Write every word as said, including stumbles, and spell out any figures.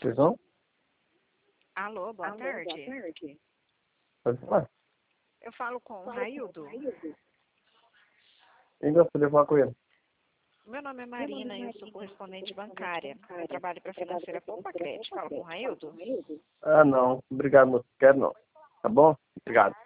Pois não? Alô, boa Alô, tarde. boa tarde. Pode falar. Eu falo com o Raildo. Quem gostaria de falar com ele? Meu nome é Marina e eu sou correspondente bancária. Eu trabalho para a financeira Poupa Crédito. Falo com o Raildo. Ah, não. Obrigado, não quero não. Tá bom? Obrigado.